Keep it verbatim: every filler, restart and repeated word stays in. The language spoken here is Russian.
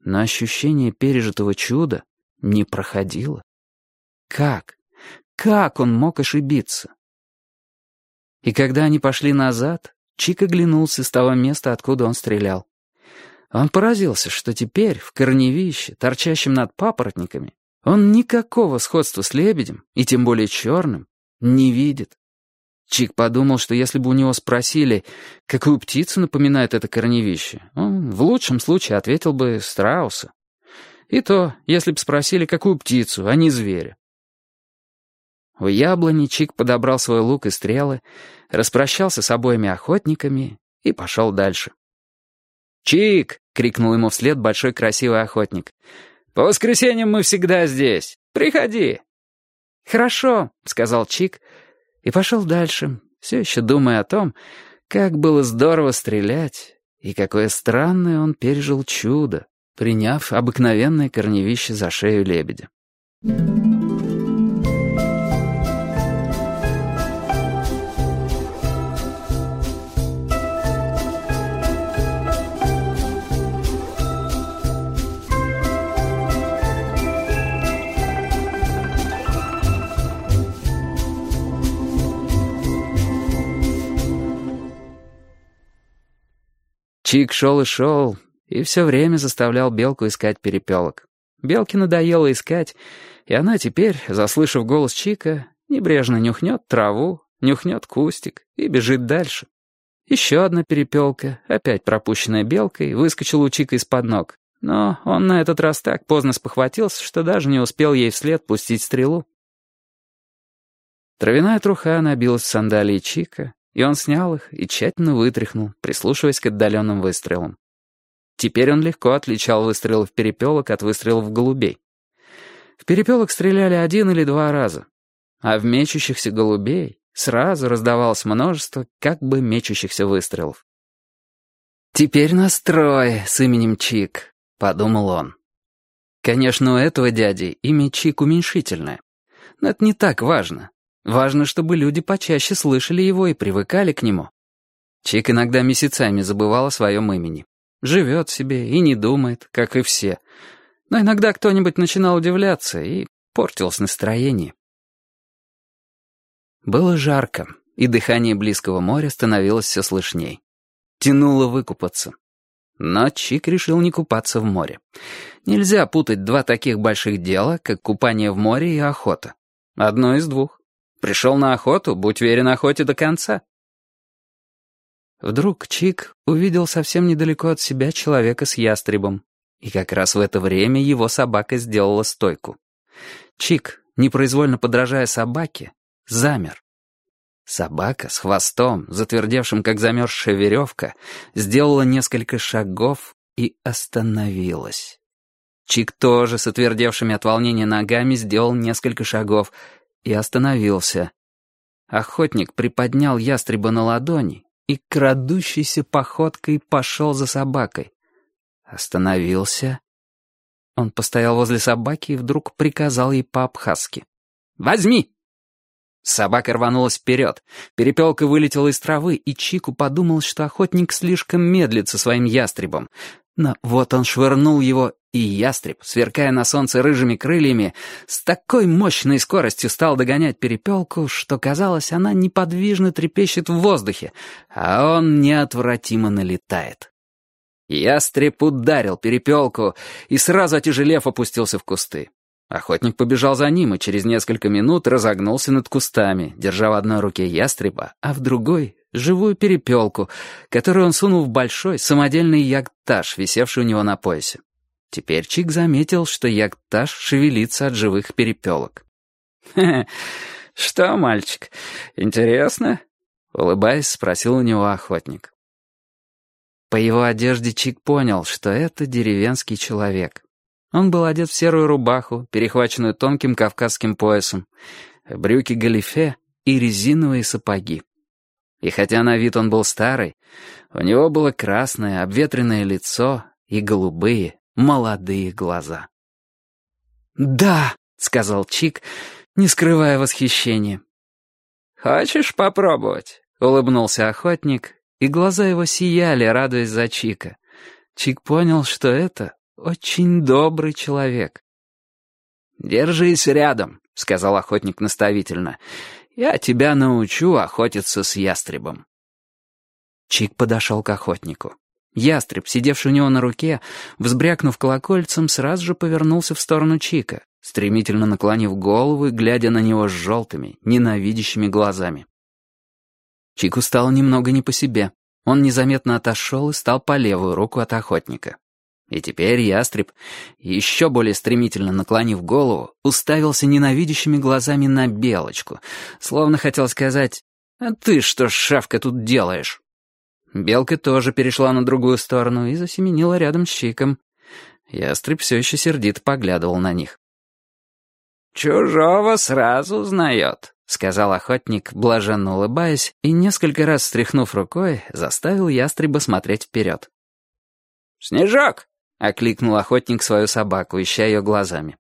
но ощущение пережитого чуда не проходило. Как? Как он мог ошибиться? И когда они пошли назад, Чик оглянулся с того места, откуда он стрелял. Он поразился, что теперь в корневище, торчащем над папоротниками, он никакого сходства с лебедем, и тем более черным, не видит. Чик подумал, что если бы у него спросили, какую птицу напоминает это корневище, он в лучшем случае ответил бы страуса. И то, если бы спросили, какую птицу, а не зверя. У яблони Чик подобрал свой лук и стрелы, распрощался с обоими охотниками и пошел дальше. «Чик!» — крикнул ему вслед большой красивый охотник. «По воскресеньям мы всегда здесь. Приходи!» «Хорошо», — сказал Чик, и пошел дальше, все еще думая о том, как было здорово стрелять, и какое странное он пережил чудо, приняв обыкновенное корневище за шею лебедя. Чик шел и шел, и все время заставлял белку искать перепелок. Белке надоело искать, и она теперь, заслышав голос Чика, небрежно нюхнет траву, нюхнет кустик и бежит дальше. Еще одна перепелка, опять пропущенная белкой, выскочила у Чика из-под ног, но он на этот раз так поздно спохватился, что даже не успел ей вслед пустить стрелу. Травяная труха набилась в сандалии Чика, и он снял их и тщательно вытряхнул, прислушиваясь к отдаленным выстрелам. Теперь он легко отличал выстрелы в перепелок от выстрелов в голубей. В перепелок стреляли один или два раза, а в мечущихся голубей сразу раздавалось множество как бы мечущихся выстрелов. «Теперь настрой с именем Чик», — подумал он. Конечно, у этого дяди имя Чик уменьшительное, но это не так важно. Важно, чтобы люди почаще слышали его и привыкали к нему. Чик иногда месяцами забывал о своем имени. Живет себе и не думает, как и все. Но иногда кто-нибудь начинал удивляться, и портилось настроение. Было жарко, и дыхание близкого моря становилось все слышней. Тянуло выкупаться. Но Чик решил не купаться в море. Нельзя путать два таких больших дела, как купание в море и охота. Одно из двух. Пришел на охоту, будь верен охоте до конца. Вдруг Чик увидел совсем недалеко от себя человека с ястребом, и как раз в это время его собака сделала стойку. Чик, непроизвольно подражая собаке, замер. Собака с хвостом, затвердевшим как замерзшая веревка, сделала несколько шагов и остановилась. Чик тоже с отвердевшими от волнения ногами сделал несколько шагов и остановился. Охотник приподнял ястреба на ладони и крадущейся походкой пошел за собакой. Остановился. Он постоял возле собаки и вдруг приказал ей по-абхазски: «Возьми!» Собака рванулась вперед. Перепелка вылетела из травы, и Чику подумал, что охотник слишком медлит со своим ястребом. Но вот он швырнул его, и ястреб, сверкая на солнце рыжими крыльями, с такой мощной скоростью стал догонять перепелку, что, казалось, она неподвижно трепещет в воздухе, а он неотвратимо налетает. Ястреб ударил перепелку и, сразу отяжелев, опустился в кусты. Охотник побежал за ним и через несколько минут разогнулся над кустами, держа в одной руке ястреба, а в другой — живую перепелку, которую он сунул в большой самодельный ягдташ, висевший у него на поясе. Теперь Чик заметил, что ягдташ шевелится от живых перепелок. «Хе-хе, что, мальчик, интересно?» — улыбаясь, спросил у него охотник. По его одежде Чик понял, что это деревенский человек. Он был одет в серую рубаху, перехваченную тонким кавказским поясом, брюки галифе и резиновые сапоги. И хотя на вид он был старый, у него было красное, обветренное лицо и голубые, молодые глаза. «Да», — сказал Чик, не скрывая восхищения. «Хочешь попробовать?» — улыбнулся охотник, и глаза его сияли, радуясь за Чика. Чик понял, что это очень добрый человек». «Держись рядом», — сказал охотник наставительно. «Я тебя научу охотиться с ястребом». Чик подошел к охотнику. Ястреб, сидевший у него на руке, взбрякнув колокольцем, сразу же повернулся в сторону Чика, стремительно наклонив голову и глядя на него с желтыми, ненавидящими глазами. Чику стало немного не по себе. Он незаметно отошел и стал по левую руку от охотника. И теперь ястреб, еще более стремительно наклонив голову, уставился ненавидящими глазами на Белочку, словно хотел сказать: «А ты что, шавка, тут делаешь?» Белка тоже перешла на другую сторону и засеменила рядом с Чиком. Ястреб все еще сердито поглядывал на них. «Чужого сразу узнает», — сказал охотник, блаженно улыбаясь, и, несколько раз встряхнув рукой, заставил ястреба смотреть вперед. «Снежок!» — окликнул охотник свою собаку, ища ее глазами.